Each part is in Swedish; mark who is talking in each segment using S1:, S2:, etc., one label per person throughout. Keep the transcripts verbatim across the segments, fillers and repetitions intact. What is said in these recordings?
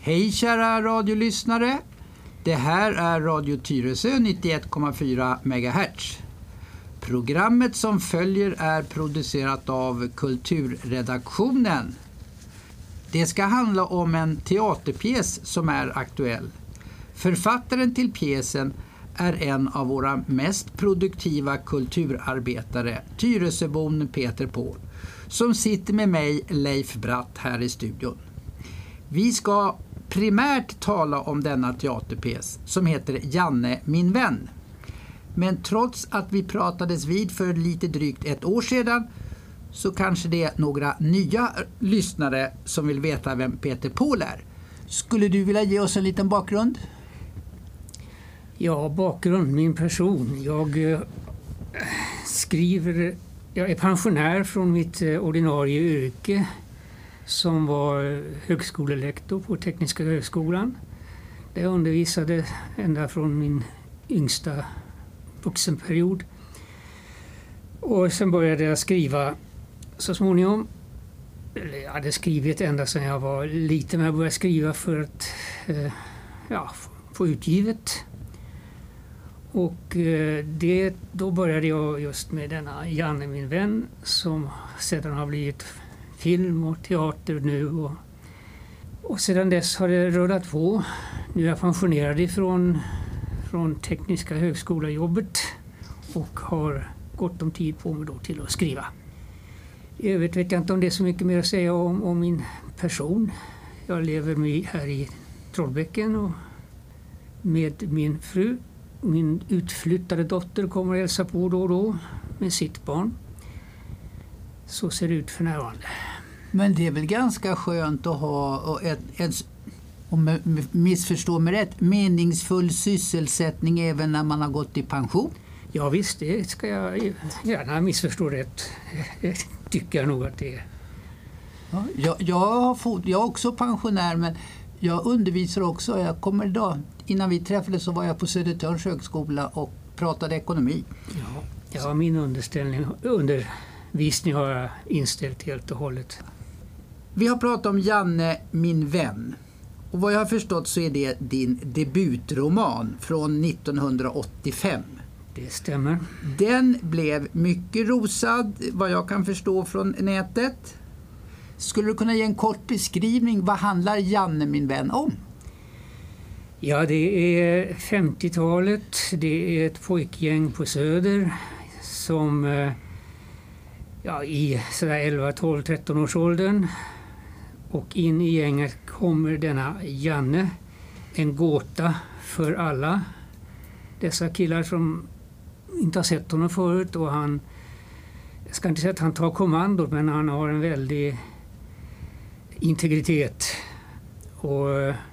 S1: Hej kära radiolyssnare. Det här är Radio Tyresö nittioett komma fyra megahertz. Programmet som följer är producerat av Kulturredaktionen. Det ska handla om en teaterpjäs som är aktuell. Författaren till pjäsen är en av våra mest produktiva kulturarbetare, Tyresöbon Peter Paul, som sitter med mig, Leif Bratt, här i studion. Vi ska primärt tala om denna teaterpjäs som heter Janne, min vän. Men trots att vi pratades vid för lite drygt ett år sedan så kanske det är några nya lyssnare som vill veta vem Peter Paul är. Skulle du vilja ge oss en liten bakgrund?
S2: Ja, bakgrund, min person. Jag eh, skriver, jag är pensionär från mitt eh, ordinarie yrke som var högskolelektor på Tekniska högskolan. Där jag undervisade ända från min yngsta vuxenperiod. Och sen började jag skriva så småningom. Jag hade skrivit ända sedan jag var liten, men jag började skriva för att eh, ja, få utgivet. Och eh, det, då började jag just med denna Janne, min vän, som sedan har blivit film och teater nu. Och, och sedan dess har det rullat på. Nu är jag pensionerad ifrån från Tekniska högskolejobbet och har gott om tid på mig då till att skriva. I övrigt vet jag inte om det är så mycket mer att säga om, om min person. Jag lever med här i Trollbäcken och med min fru. Min utflyttade dotter kommer att hälsa på då och då med sitt barn. Så ser det ut för närvarande.
S1: Men det är väl ganska skönt att ha ett, ett, om missförstå mig rätt, meningsfull sysselsättning även när man har gått i pension?
S2: Ja visst, det ska jag gärna missförstå rätt. Det tycker jag nog att det är.
S1: Ja, jag, jag, har fått, jag är också pensionär, men jag undervisar också. Jag kommer idag, innan vi träffades så var jag på Södertörns högskola och pratade ekonomi.
S2: Ja, ja min underställning, undervisning har jag inställt helt och hållet.
S1: Vi har pratat om Janne, min vän. Och vad jag har förstått så är det din debutroman från nittonhundraåttiofem.
S2: Det stämmer.
S1: Den blev mycket rosad, vad jag kan förstå från nätet. Skulle du kunna ge en kort beskrivning? Vad handlar Janne, min vän, om?
S2: Ja, det är femtiotalet. Det är ett pojkgäng på Söder som ja, i sådär elva, tolv, tretton års åldern. Och in i gänget kommer denna Janne, en gåta för alla. Dessa killar som inte har sett honom förut, och han, jag ska inte säga att han tar kommandot, men han har en väldig integritet. Och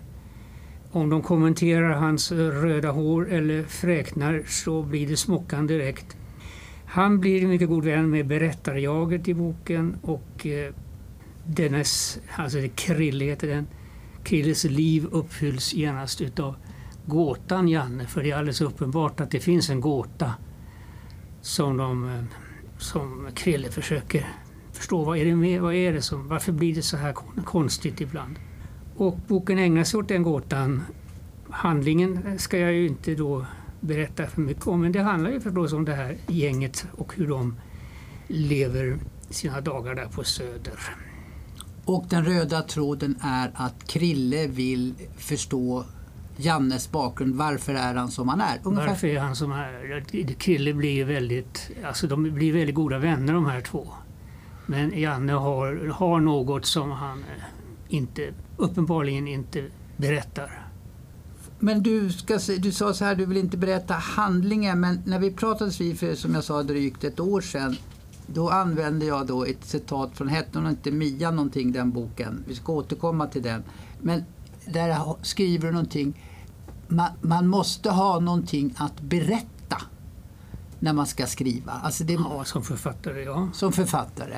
S2: om de kommenterar hans röda hår eller fräknar så blir det smockan direkt. Han blir en mycket god vän med berättarjaget i boken, och eh, dennes, alltså det Krille heter den, Krilles liv uppfylls genast utav gåtan Janne, för det är alldeles uppenbart att det finns en gåta som de, som Krille försöker förstå. Vad är det med, vad är det som, varför blir det så här konstigt ibland? Och boken ägnar sig åt den gåtan. Handlingen ska jag ju inte då berätta för mycket om, men det handlar ju förstås om det här gänget och hur de lever sina dagar där på Söder.
S1: Och den röda tråden är att Krille vill förstå Jannes bakgrund. Varför är han som han är?
S2: Ungefär. Varför är han som han är? Krille blir väldigt, alltså de blir väldigt goda vänner, de här två. Men Janne har, har något som han inte, uppenbarligen inte berättar.
S1: Men du, ska, du sa så här, du vill inte berätta handlingen, men när vi pratades vid för, som jag sa, drygt ett år sedan, då använde jag då ett citat från, hette hon inte Mia någonting, den boken. Vi ska återkomma till den. Men där skriver du någonting, man, man måste ha någonting att berätta när man ska skriva. Alltså det,
S2: ja, som författare, ja.
S1: Som författare.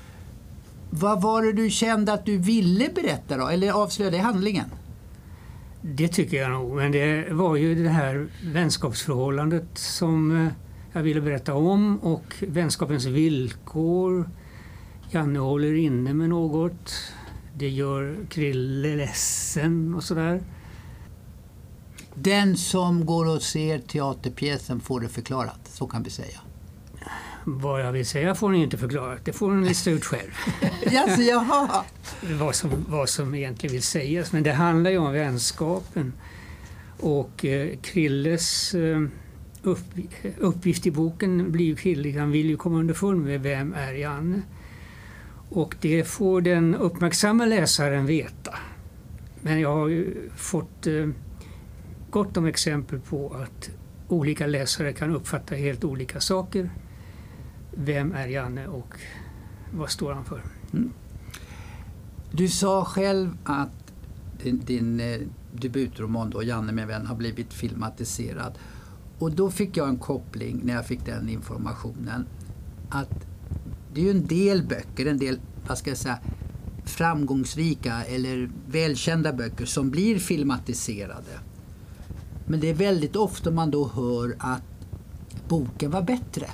S1: Vad var det du kände att du ville berätta då? Eller avslöjade i handlingen?
S2: Det tycker jag nog. Men det var ju det här vänskapsförhållandet som jag ville berätta om, och vänskapens villkor. Janne håller inne med något. det gör Krille ledsen och sådär.
S1: Den som går och ser teaterpjäsen får det förklarat, så kan vi säga.
S2: Vad jag vill säga får ni inte förklara, det får ni lista ut själv.
S1: Alltså, jaha.
S2: vad, som, vad som egentligen vill sägas, men det handlar ju om vänskapen. Och eh, Krilles eh, upp, uppgift i boken blir ju Krille, han vill ju komma underfund med vem är Janne. Och det får den uppmärksamma läsaren veta. Men jag har ju fått eh, gott om exempel på att olika läsare kan uppfatta helt olika saker. Vem är Janne och vad står han för?
S1: Mm. Du sa själv att din, din eh, debutroman då, Janne med vän, har blivit filmatiserad. Och då fick jag en koppling när jag fick den informationen. Att det är ju en del böcker, en del, vad ska jag säga, framgångsrika eller välkända böcker som blir filmatiserade. Men det är väldigt ofta man då hör att boken var bättre.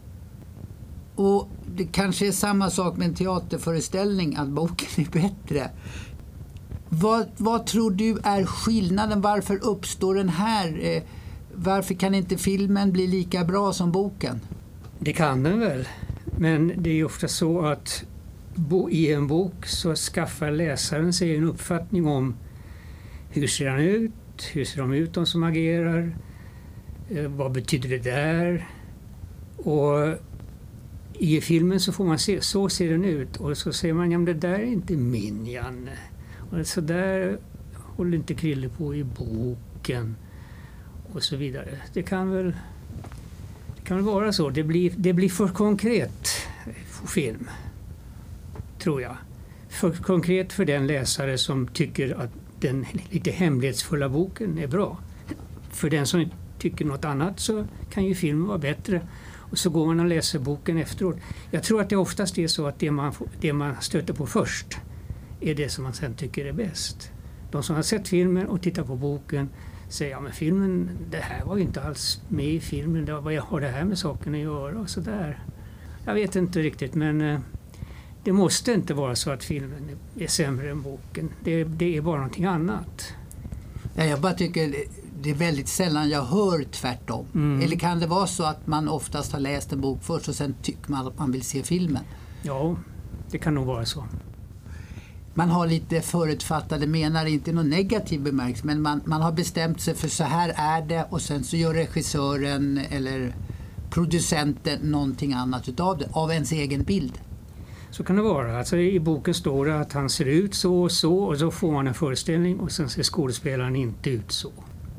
S1: Och det kanske är samma sak med en teaterföreställning, att boken är bättre. Vad, vad tror du är skillnaden? Varför uppstår den här? Eh, varför kan inte filmen bli lika bra som boken?
S2: Det kan den väl. Men det är ju ofta så att bo, i en bok så skaffar läsaren sig en uppfattning om hur ser han ut? Hur ser de ut, de som agerar? Eh, vad betyder det där? Och i filmen så får man se, så ser den ut. Och så säger man, ja men det där är inte min Janne. Och så där håller inte Krille på i boken. Och så vidare. Det kan väl, det kan väl vara så. Det blir, det blir för konkret film, tror jag. För konkret för den läsare som tycker att den lite hemlighetsfulla boken är bra. För den som tycker något annat så kan ju filmen vara bättre. Och så går man och läser boken efteråt. Jag tror att det oftast är så att det man, det man stöter på först är det som man sen tycker är bäst. De som har sett filmen och tittar på boken säger, ja men filmen, det här var ju inte alls med i filmen. Det var, vad har det här med saken att göra och sådär. Jag vet inte riktigt, men eh, det måste inte vara så att filmen är sämre än boken. Det, det är bara någonting annat.
S1: Ja, jag bara tycker det är väldigt sällan jag hör tvärtom. Mm. Eller kan det vara så att man oftast har läst en bok först och sen tycker man att man vill se filmen?
S2: Ja, det kan nog vara så.
S1: Man har lite förutfattade menar, inte någon negativ bemärkelse, men man, man har bestämt sig för så här är det och sen så gör regissören eller producenten någonting annat utav det, av ens egen bild.
S2: Så kan det vara. Alltså, i boken står det att han ser ut så och så och så får man en föreställning och sen ser skådespelaren inte ut så.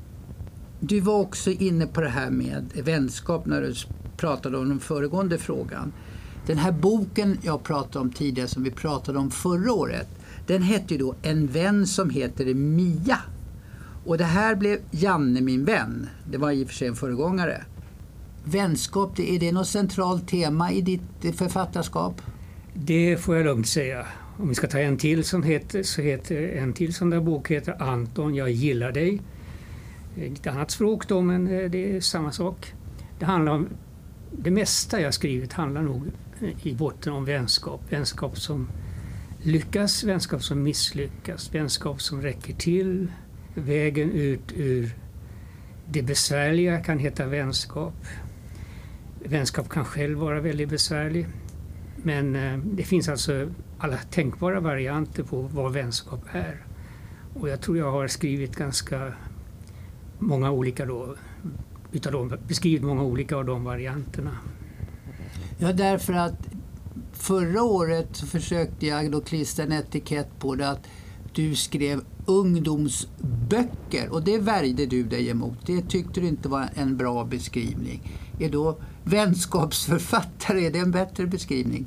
S1: Du var också inne på det här med vänskap när du pratade om den föregående frågan. Den här boken jag pratade om tidigare som vi pratade om förra året, den hette ju då En vän som heter Mia. Och det här blev Janne min vän. Det var i och för sig en föregångare. Vänskap, det, är det något centralt tema i ditt författarskap?
S2: Det får jag lugnt säga. Om vi ska ta en till som heter, så heter en till sån där bok heter Anton, jag gillar dig. Ett annat språk då, men det är samma sak. Det handlar om, det mesta jag skrivit handlar nog i botten om vänskap. Vänskap som lyckas, vänskap som misslyckas, vänskap som räcker till. Vägen ut ur det besvärliga kan heta vänskap. Vänskap kan själv vara väldigt besvärlig. Men eh, det finns alltså alla tänkbara varianter på vad vänskap är. Och jag tror jag har skrivit ganska många olika då, utav dem, beskrivit många olika av de varianterna.
S1: Ja, därför att förra året så försökte jag då klistra en etikett på det att du skrev ungdomsböcker och det värjde du dig emot. Det tyckte du inte var en bra beskrivning. Är då vänskapsförfattare, är det en bättre beskrivning?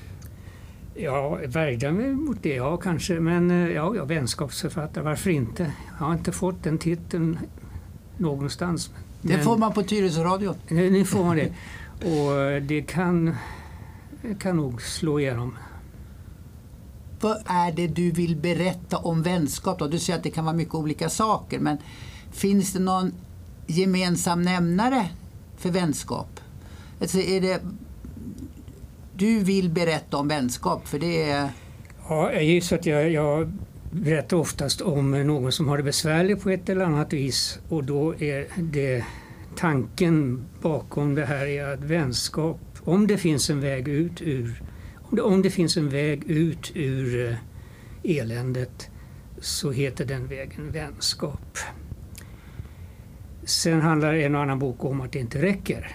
S2: Ja, värjde mig mot det, ja kanske. Men ja, ja, vänskapsförfattare, varför inte? Jag har inte fått den titeln någonstans.
S1: Det men, får man på Tyresö radio.
S2: Nu, nu får man det. Och det kan, kan nog slå igenom.
S1: Vad är det du vill berätta om vänskap då? Du säger att det kan vara mycket olika saker, men finns det någon gemensam nämnare för vänskap? Alltså är det, du vill berätta om vänskap, för det är...
S2: Ja, jag gissar att jag, jag berättar oftast om någon som har det besvärligt på ett eller annat vis, och då är det tanken bakom det här är att vänskap, om det finns en väg ut ur om det, om det finns en väg ut ur eländet, så heter den vägen vänskap. Sen handlar en och annan bok om att det inte räcker.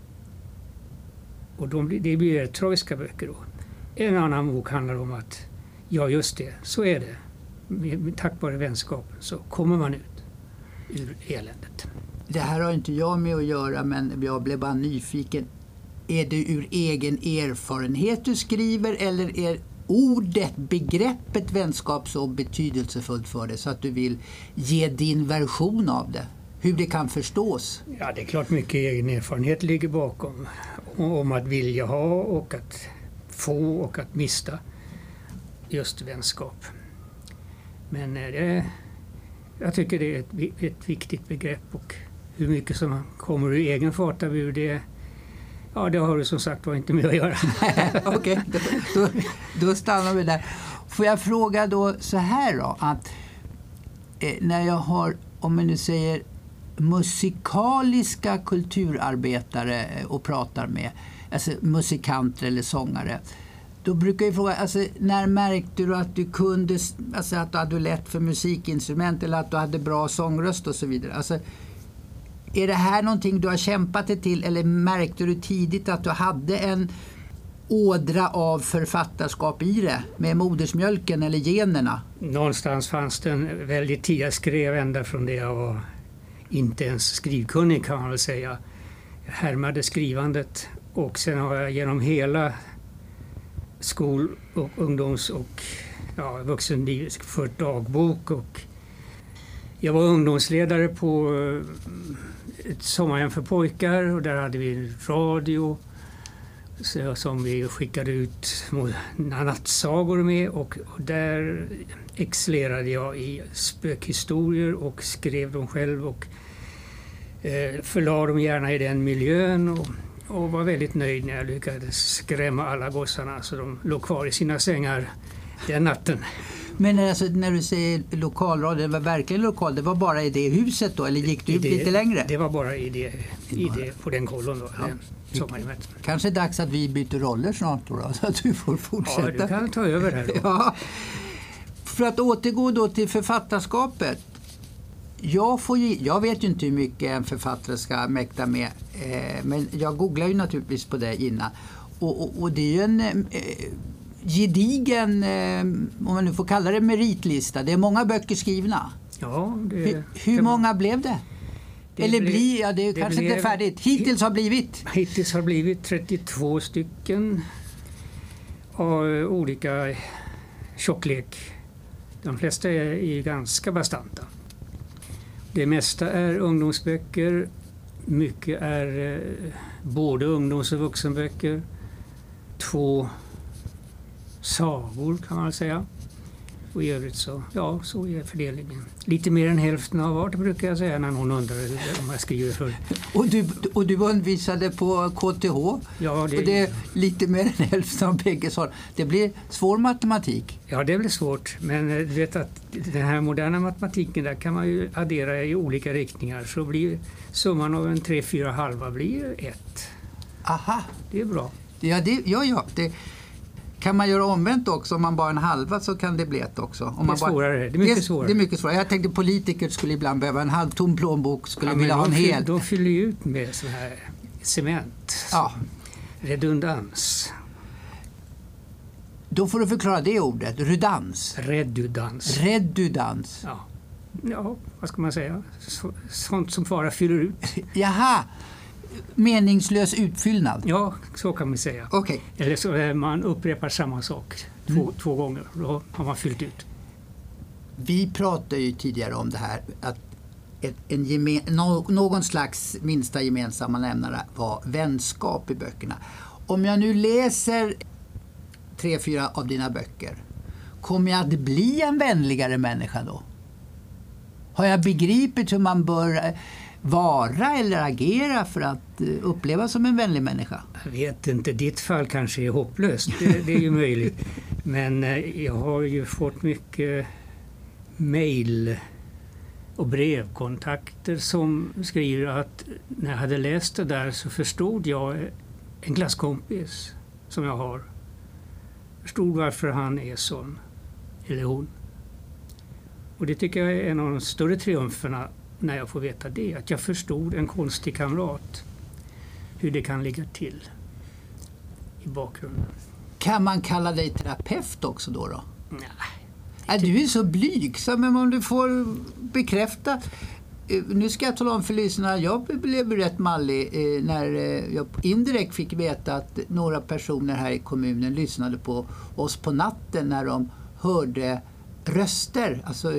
S2: Och de, det blir rätt tragiska böcker då. En annan bok handlar om att, ja just det, så är det. Med, med, tack vare vänskapen så kommer man ut ur eländet.
S1: Det här har inte jag med att göra, men jag blev bara nyfiken. Är det ur egen erfarenhet du skriver, eller är ordet, begreppet vänskap så betydelsefullt för dig så att du vill ge din version av det? Hur det kan förstås?
S2: Ja, det är klart mycket egen erfarenhet ligger bakom. Om att vilja ha och att få och att mista just vänskap. Men det, jag tycker det är ett, ett viktigt begrepp, och hur mycket som kommer ur egen fatabur, det, ja, det har du som sagt var inte med att göra.
S1: Okej, okay, då, då, då stannar vi där. Får jag fråga då så här då, att eh, när jag har, om man nu säger musikaliska kulturarbetare och pratar med, alltså musikanter eller sångare, då brukar jag fråga, alltså, när märkte du att du kunde, alltså att du hade lätt för musikinstrument eller att du hade bra sångröst och så vidare? Alltså, är det här någonting du har kämpat dig till, eller märkte du tidigt att du hade en ådra av författarskap i det med modersmjölken eller generna?
S2: Någonstans fanns den väldigt tidigt. Jag skrev ända från det jag var inte ens skrivkunnig, kan man väl säga. Jag härmade skrivandet, och sen har jag genom hela skol- och ungdoms- och ja, vuxenlivet fört dagbok, och jag var ungdomsledare på ett sommarhem för pojkar, och där hade vi radio så, som vi skickade ut små nattsagor med, och, och där excellerade jag i spökhistorier och skrev dem själv och eh, förlade dem gärna i den miljön, och, och var väldigt nöjd när jag lyckades skrämma alla gossarna så de låg kvar i sina sängar den natten.
S1: Men alltså, när du säger lokalradio, det var verkligen lokal, det var bara i det huset då, eller gick du ut
S2: det,
S1: lite längre?
S2: Det var bara i det, i det på den kolon då,
S1: ja.
S2: den sommarhemmet.
S1: Kanske dags att vi byter roller snart då, så att du får fortsätta.
S2: Ja, du kan ta över här då.
S1: Ja. För att återgå då till författarskapet. Jag, får ju, jag vet ju inte hur mycket en författare ska mäkta med, eh, men jag googlar ju naturligtvis på det innan. Och, och, och det är ju en eh, gedigen, eh, om man nu får kalla det, meritlista. Det är många böcker skrivna.
S2: Ja, det,
S1: hur hur många blev det?
S2: det
S1: Eller
S2: blev,
S1: blir, ja, det är
S2: det
S1: kanske
S2: blev,
S1: inte färdigt. Hittills har blivit?
S2: Hittills har blivit trettiotvå stycken av olika tjocklek. De flesta är, är ganska bastanta. Det mesta är ungdomsböcker. Mycket är eh, både ungdoms- och vuxenböcker. Två sagor kan man säga. Och i övrigt så, ja, så är fördelningen. Lite mer än hälften av vart, brukar jag säga när någon undrar om jag skriver för.
S1: Och du, och du undervisade på K T H.
S2: Ja, det,
S1: och det är lite mer än hälften av bägge svar. Det blir svår matematik.
S2: Ja, det blir svårt. Men du vet att den här moderna matematiken, där kan man ju addera i olika riktningar. Så blir summan av en tre, fyra halva blir ett.
S1: Aha.
S2: Det är bra.
S1: Ja, det, ja, ja. Det, kan man göra omvänt också? Om man bara en halva så kan det bli ett också. Om
S2: det är
S1: man bara,
S2: svårare. Det är mycket
S1: det,
S2: svårare.
S1: Det är mycket svårare. Jag tänkte politiker skulle ibland behöva en halvtom plånbok, skulle
S2: ja,
S1: vilja ha en
S2: de
S1: hel.
S2: De fyller ju ut med sån här cement.
S1: Ja.
S2: Redundans.
S1: Då får du förklara det ordet. Redundans.
S2: Redundans.
S1: Redundans.
S2: Ja. Ja, vad ska man säga? Så, sånt som bara fyller ut.
S1: Jaha. Meningslös utfyllnad.
S2: Ja, så kan man säga.
S1: Okej.
S2: Eller så man upprepar samma sak två, mm. två gånger. Då har man fyllt ut.
S1: Vi pratade ju tidigare om det här att ett, en gemen, no, någon slags minsta gemensamma nämnare var vänskap i böckerna. Om jag nu läser tre, fyra av dina böcker, kommer jag att bli en vänligare människa då? Har jag begripit hur man bör vara eller agera för att uppleva som en vänlig människa?
S2: Jag vet inte, ditt fall kanske är hopplöst. Det, det är ju möjligt. Men eh, jag har ju fått mycket mejl och brevkontakter som skriver att när jag hade läst det där så förstod jag en klasskompis som jag har. Förstod varför han är sån, eller hon. Och det tycker jag är en av de större triumferna när jag får veta det. Att jag förstod en konstig kamrat, hur det kan ligga till i bakgrunden.
S1: Kan man kalla dig terapeut också då? då?
S2: Nej.
S1: Äh, du är så blygsam, men om du får bekräfta. Nu ska jag tala om för lyssnarna, jag blev rätt mallig när jag indirekt fick veta att några personer här i kommunen lyssnade på oss på natten när de hörde röster, alltså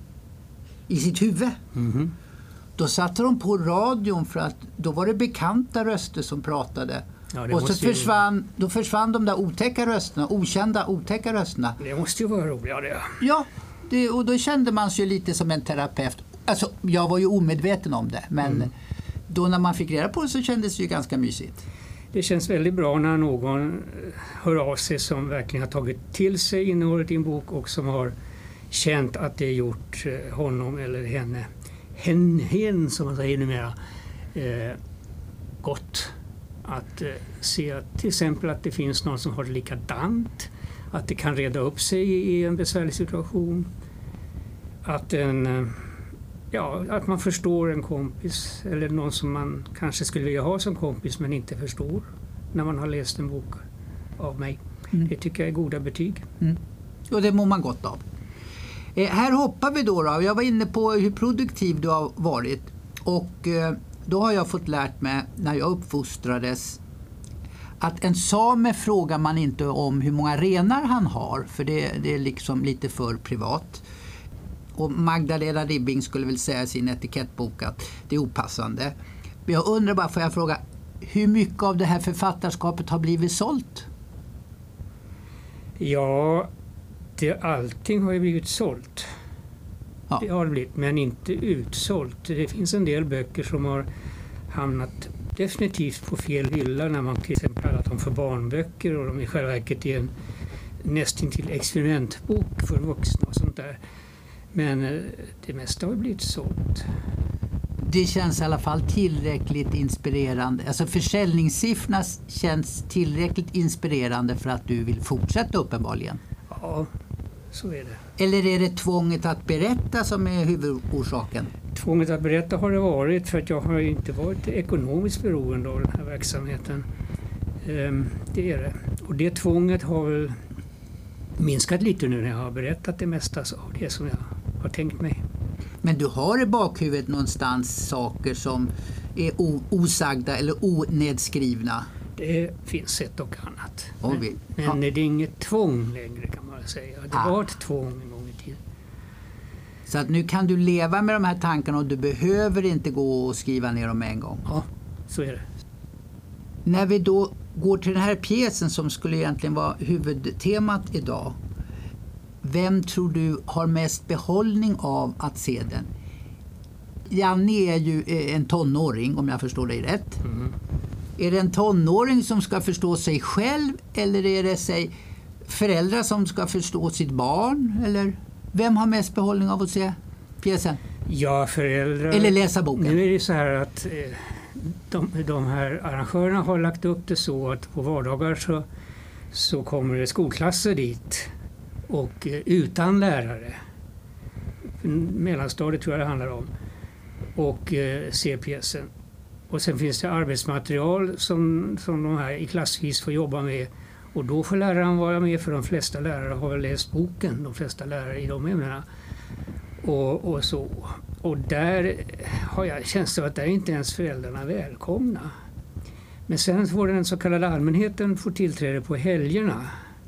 S1: i sitt huvud. Mm-hmm. Då satte de på radion för att då var det bekanta röster som pratade. Ja, och så försvann, ju... då försvann de där otäcka rösterna, okända otäcka rösterna.
S2: Det måste ju vara roligt, det.
S1: Ja, det, och då kände man sig lite som en terapeut. Alltså, jag var ju omedveten om det, men mm. då när man fick reda på det så kändes det ju ganska mysigt.
S2: Det känns väldigt bra när någon hör av sig som verkligen har tagit till sig innehållet i en bok och som har känt att det gjort honom eller henne, hen, hen som man säger numera, eh, gott. Att eh, se att, till exempel att det finns någon som har det likadant, att det kan reda upp sig i en besvärlig situation, att, en, ja, att man förstår en kompis eller någon som man kanske skulle vilja ha som kompis men inte förstår när man har läst en bok av mig. Mm. Det tycker jag är goda betyg.
S1: Mm. Och det mår man gott av. Eh, här hoppar vi då, då. Jag var inne på hur produktiv du har varit och eh, då har jag fått lärt mig när jag uppfostrades att en same frågar man inte om hur många renar han har, för det, det är liksom lite för privat. Och Magdalena Ribbing skulle väl säga i sin etikettbok att det är opassande. Men jag undrar bara, får jag fråga, hur mycket av det här författarskapet har blivit sålt?
S2: Ja, det, allting har ju blivit sålt. Ja. Det har blivit, men inte utsålt. Det finns en del böcker som har hamnat definitivt på fel hylla när man till exempel kallar dem för barnböcker och de i själva verket är en nästintill experimentbok för vuxna och sånt där. Men det mesta har blivit sålt.
S1: Det känns i alla fall tillräckligt inspirerande. Alltså försäljningssiffrorna känns tillräckligt inspirerande för att du vill fortsätta uppenbarligen.
S2: Ja, så är det.
S1: Eller är det tvånget att berätta som är huvudorsaken?
S2: Tvånget att berätta har det varit för att jag har inte varit ekonomiskt beroende av den här verksamheten. Det är det. Och det tvånget har väl minskat lite nu när jag har berättat det mesta av det som jag har tänkt mig.
S1: Men du har i bakhuvudet någonstans saker som är osagda eller onedskrivna?
S2: Det finns ett och annat.
S1: Och
S2: men men det är inget tvång längre kan man säga. Det ah. var ett tvång en gång i tiden.
S1: Så att nu kan du leva med de här tankarna och du behöver inte gå och skriva ner dem en gång?
S2: Ja, så är det.
S1: När vi då går till den här pjäsen som skulle egentligen vara huvudtemat idag. Vem tror du har mest behållning av att se den? Janne är ju en tonåring om jag förstår dig rätt. Mm. Är det en tonåring som ska förstå sig själv eller är det sig föräldrar som ska förstå sitt barn? Eller vem har mest behållning av att se pjäsen?
S2: Ja, föräldrar.
S1: Eller läsa boken?
S2: Nu är det så här att de, de här arrangörerna har lagt upp det så att på vardagar så, så kommer det skolklasser dit och utan lärare. Mellanstadiet tror jag det handlar om. Och eh, ser pjäsen. Och sen finns det arbetsmaterial som, som de här i klassvis får jobba med. Och då får läraren vara med för de flesta lärare har väl läst boken. De flesta lärare i de ämnena. Och, och så. Och där har jag känslan att där är inte ens föräldrarna välkomna. Men sen får den så kallade allmänheten få tillträde på helgerna.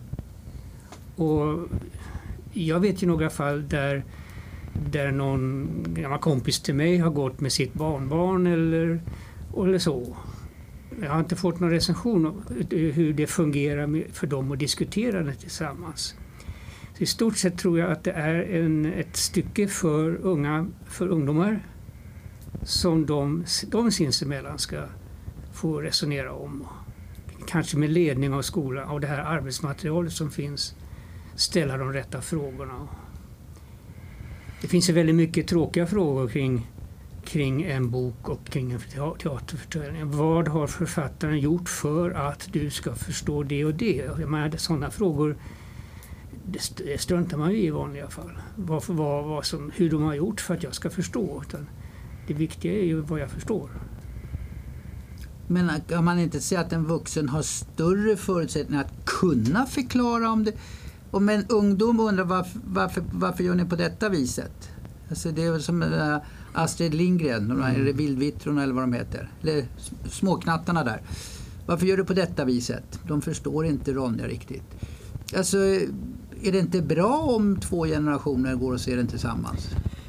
S2: Och jag vet ju några fall där där någon gammal kompis till mig har gått med sitt barnbarn eller, eller så. Jag har inte fått någon recension om hur det fungerar med, för dem att diskutera det tillsammans. Så i stort sett tror jag att det är en, ett stycke för, unga, för ungdomar som de, de sinsemellan ska få resonera om. Kanske med ledning av skolan, av det här arbetsmaterialet som finns. ställa de rätta frågorna. Det finns ju väldigt mycket tråkiga frågor kring, kring en bok och kring en teaterföreställning. Vad har författaren gjort för att du ska förstå det och det? Jag menar, sådana frågor det struntar man ju i vanliga fall. Varför, vad, vad som, hur de har gjort för att jag ska förstå. Utan det viktiga är ju vad jag förstår.
S1: Men kan man inte säga att en vuxen har större förutsättningar att kunna förklara om det? Om en ungdom undrar varför, varför, varför gör ni på detta viset? Alltså det är väl som äh, Astrid Lindgren, de här, mm. Bildvittrorna eller vad de heter. Eller småknattarna där. Varför gör du på detta viset? De förstår inte Ronja riktigt. Alltså, är det inte bra om två generationer går och ser den tillsammans?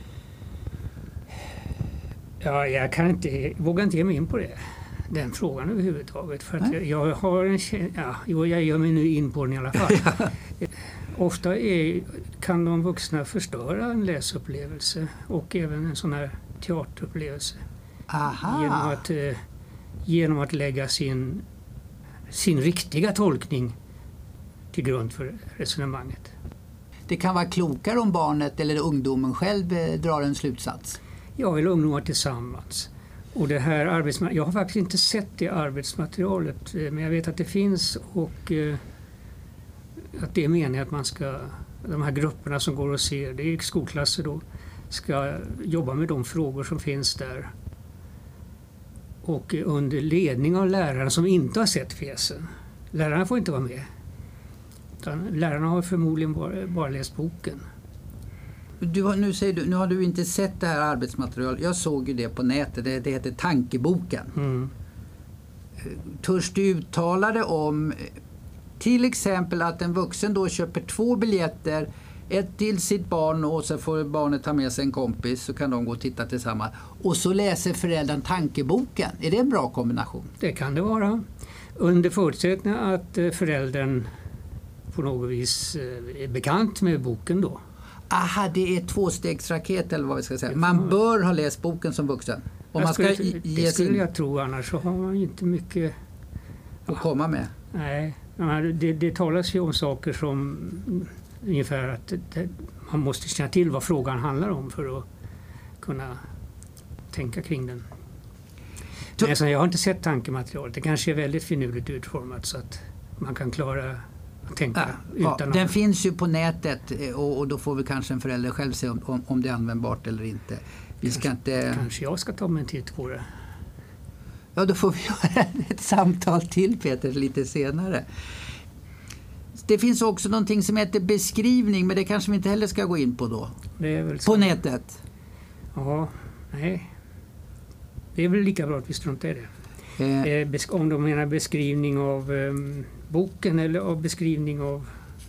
S2: Ja, jag kan inte, vågar inte ge mig in på det. Den frågan överhuvudtaget. För att jag, jag har en ja, jo, jag gör mig nu in på den i alla fall. Ofta är, kan de vuxna förstöra en läsupplevelse och även en sån här teaterupplevelse.
S1: Aha.
S2: Genom att, eh, genom att lägga sin, sin riktiga tolkning till grund för resonemanget.
S1: Det kan vara klokare om barnet eller ungdomen själv eh, drar en slutsats.
S2: Ja, eller ungdomar tillsammans. Och det här arbetsma- jag har faktiskt inte sett det arbetsmaterialet, men jag vet att det finns och eh, att det är meningen att man ska, de här grupperna som går och ser, det är skolklasser då, ska jobba med de frågor som finns där. Och under ledning av lärarna som inte har sett pjäsen. Lärarna får inte vara med. Utan lärarna har förmodligen bara, bara läst boken.
S1: Du har, nu, säger du, nu har du inte sett det här arbetsmaterialet. Jag såg ju det på nätet. Det, det heter Tankeboken.
S2: Mm.
S1: Törs du uttala det om till exempel att en vuxen då köper två biljetter, ett till sitt barn och så får barnet ta med sig en kompis, så kan de gå och titta tillsammans. Och så läser föräldern Tankeboken. Är det en bra kombination?
S2: Det kan det vara. Under förutsättning att föräldern på något vis är bekant med boken då.
S1: Aha, det är tvåstegsraket eller vad vi ska säga. Man bör ha läst boken som vuxen. Om man ska
S2: skulle,
S1: ge
S2: det skulle
S1: sin...
S2: jag tro, annars så har man ju inte mycket
S1: att komma med.
S2: Nej, det, det talas ju om saker som ungefär att det, man måste känna till vad frågan handlar om för att kunna tänka kring den. Men alltså, jag har inte sett tankematerialet. Det kanske är väldigt finurligt utformat så att man kan klara att tänka
S1: ja,
S2: utan
S1: ja, den
S2: att...
S1: finns ju på nätet och, och då får vi kanske en förälder själv se om, om, om det är användbart eller inte. Vi
S2: kanske,
S1: ska inte...
S2: kanske jag ska ta mig en titt på det.
S1: Ja, då får vi göra ett samtal till, Peter, lite senare. Det finns också någonting som heter beskrivning, men det kanske vi inte heller ska gå in på då.
S2: Det är väl
S1: på nätet?
S2: Ja, nej. Det är väl lika bra att vi struntar i det. Eh. Om de menar beskrivning av um, boken eller av beskrivning av,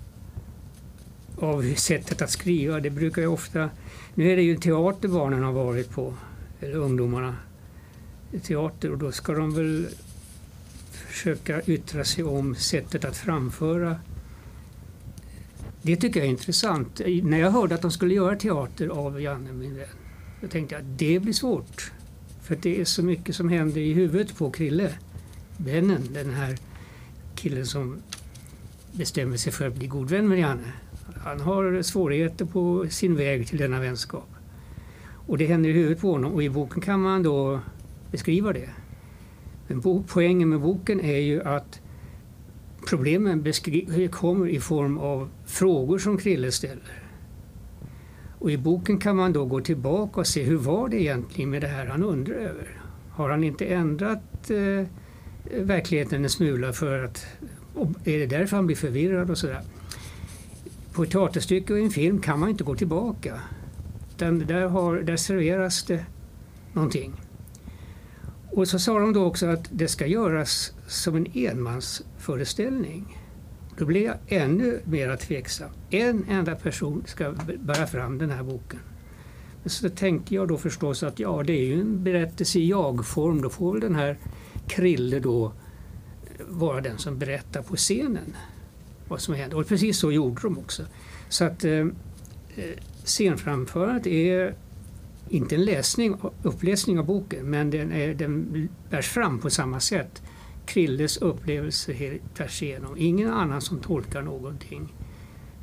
S2: av sättet att skriva. Det brukar ju ofta... Nu är det ju teater barnen har varit på, eller ungdomarna. Teater, och då ska de väl försöka yttra sig om sättet att framföra. Det tycker jag är intressant. När jag hörde att de skulle göra teater av Janne, min vän, då tänkte jag att det blir svårt. För det är så mycket som händer i huvudet på Krille, vännen, den här killen som bestämmer sig för att bli god vän med Janne. Han har svårigheter på sin väg till denna vänskap. Och det händer i huvudet på honom, och i boken kan man då beskriva det. Men bo- poängen med boken är ju att problemen beskri- kommer i form av frågor som Krille ställer. Och i boken kan man då gå tillbaka och se hur var det egentligen med det här han undrar över. Har han inte ändrat eh, verkligheten en smula för att, är det därför han blir förvirrad och sådär. På ett teaterstycke och en film kan man inte gå tillbaka. Utan där, har, där serveras det någonting. Och så sa de då också att det ska göras som en enmansföreställning. Då blir jag ännu mer tveksam. En enda person ska bära fram den här boken. Men så tänkte jag då förstås att ja, det är ju en berättelse i jag-form. Då får väl den här Krille då vara den som berättar på scenen vad som händer. Och precis så gjorde de också. Så att eh, scenframförandet är inte en läsning, uppläsning av boken, men den, är, den bärs fram på samma sätt. Krilles upplevelse tvärs igenom. Ingen annan som tolkar någonting.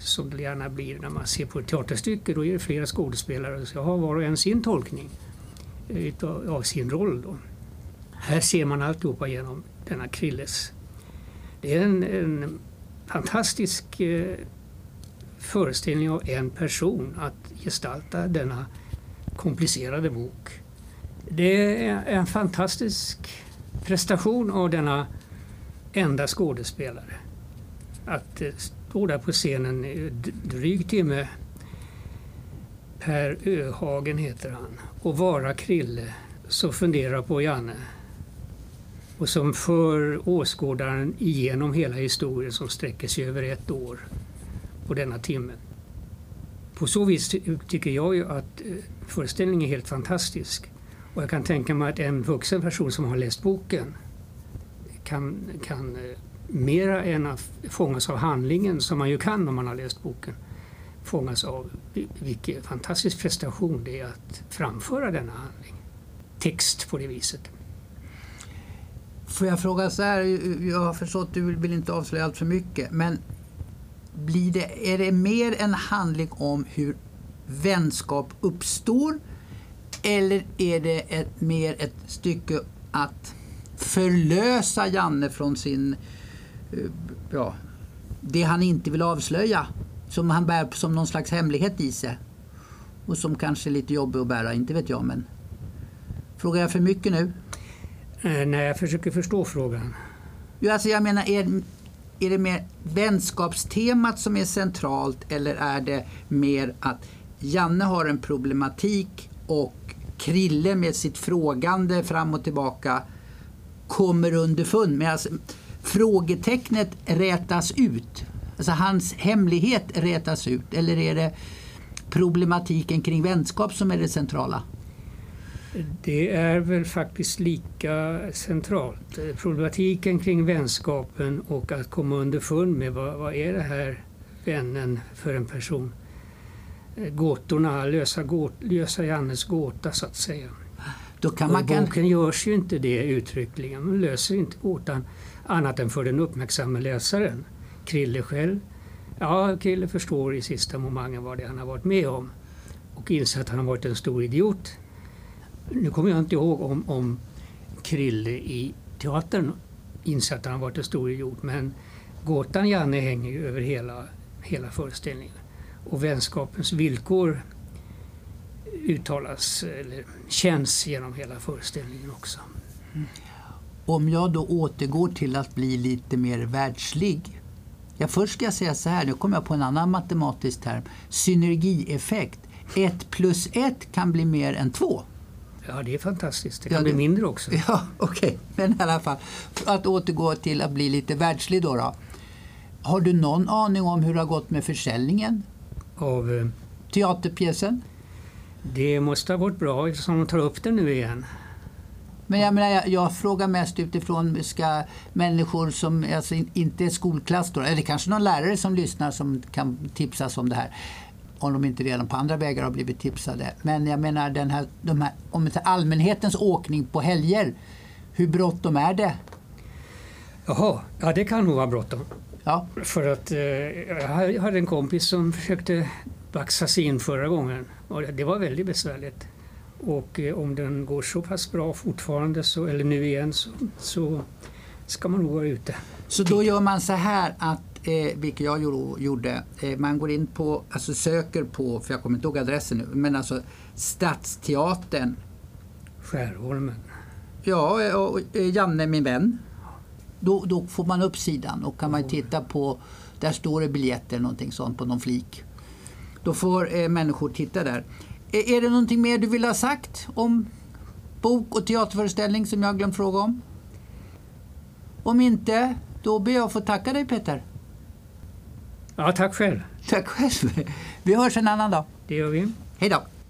S2: som det gärna blir när man ser på ett teaterstycke. Då är det flera skådespelare så har var och en sin tolkning utav, av sin roll. Då. Här ser man alltihopa genom denna Krilles. Det är en, en fantastisk eh, föreställning av en person att gestalta denna komplicerade bok. Det är en fantastisk prestation av denna enda skådespelare. Att eh, stå där på scenen i dryg timme, Per Öhagen heter han, och vara Krille som funderar på Janne och som för åskådaren igenom hela historien som sträcker sig över ett år på denna timme. På så vis tycker jag ju att föreställningen är helt fantastisk. Och jag kan tänka mig att en vuxen person som har läst boken kan, kan mera än att fångas av handlingen, som man ju kan om man har läst boken, fångas av vilken fantastisk prestation det är att framföra denna handling. Text på det viset.
S1: Får jag fråga så här, jag har förstått att du vill inte avslöja allt för mycket, men blir det, är det mer en handling om hur vänskap uppstår, eller är det ett, mer ett stycke att förlösa Janne från sin, ja, det han inte vill avslöja, som han bär som någon slags hemlighet i sig och som kanske är lite jobbig att bära, inte vet jag, men frågar jag för mycket nu?
S2: Eh, nej, jag försöker förstå frågan.
S1: Jo, alltså jag menar, är, är det mer vänskapstemat som är centralt, eller är det mer att Janne har en problematik och Krille med sitt frågande fram och tillbaka kommer underfund med, alltså, frågetecknet rätas ut, alltså hans hemlighet rätas ut, eller är det problematiken kring vänskap som är det centrala?
S2: Det är väl faktiskt lika centralt. Problematiken kring vänskapen och att komma underfund med vad, vad är det här vännen för en person. Gåtorna, lösa, gåt, lösa Jannes gåta så att säga.
S1: Då kan
S2: och
S1: man
S2: i
S1: kan...
S2: boken görs ju inte det uttryckligen. Man löser inte gåtan annat än för den uppmärksamma läsaren. Krille själv. Ja, Krille förstår i sista momentet vad det han har varit med om. Och inser att han har varit en stor idiot. Nu kommer jag inte ihåg om, om Krille i teatern inser att han har varit en stor idiot. Men gåtan Janne hänger ju över hela, hela föreställningen. Och vänskapens villkor uttalas eller känns genom hela föreställningen också.
S1: Mm. Om jag då återgår till att bli lite mer världslig. Ja, först ska jag säga så här, nu kommer jag på en annan matematisk term. Synergieffekt. Ett plus ett kan bli mer än två.
S2: Ja, det är fantastiskt. Det kan
S1: ja,
S2: bli
S1: det...
S2: mindre också.
S1: Ja, okej. Okay. Men i alla fall, att återgå till att bli lite världslig då, då. Har du någon aning om hur det har gått med försäljningen?
S2: Av eh,
S1: teaterpjäsen?
S2: Det måste ha gått bra eftersom de tar upp den nu igen.
S1: Men jag menar, jag, jag frågar mest utifrån, ska människor som alltså inte är skolklass då, eller kanske någon lärare som lyssnar som kan tipsas om det här, om de inte redan på andra vägar har blivit tipsade. Men jag menar, den här, de här, om allmänhetens åkning på helger, hur bråttom är det?
S2: Jaha, ja det kan nog vara bråttom.
S1: Ja.
S2: För att eh, jag hade en kompis som försökte baxa sig in förra gången och det var väldigt besvärligt. Och eh, om den går så pass bra fortfarande, så, eller nu igen, så, så ska man nog vara ute.
S1: Så då gör man så här att, eh, vilket jag gjorde, eh, man går in på, alltså söker på, för jag kommer inte ihåg adressen nu, men alltså Stadsteatern.
S2: Skärholmen.
S1: Ja, och, och Janne min vän. Då, då får man upp sidan och kan man titta på, där står det biljetter eller någonting sånt på någon flik. Då får eh, människor titta där. Är, är det någonting mer du vill ha sagt om bok och teaterföreställning som jag har glömt fråga om? Om inte, då ber jag få tacka dig, Peter.
S2: Ja, tack själv.
S1: Tack själv. Vi hörs en annan dag.
S2: Det gör vi.
S1: Hej då.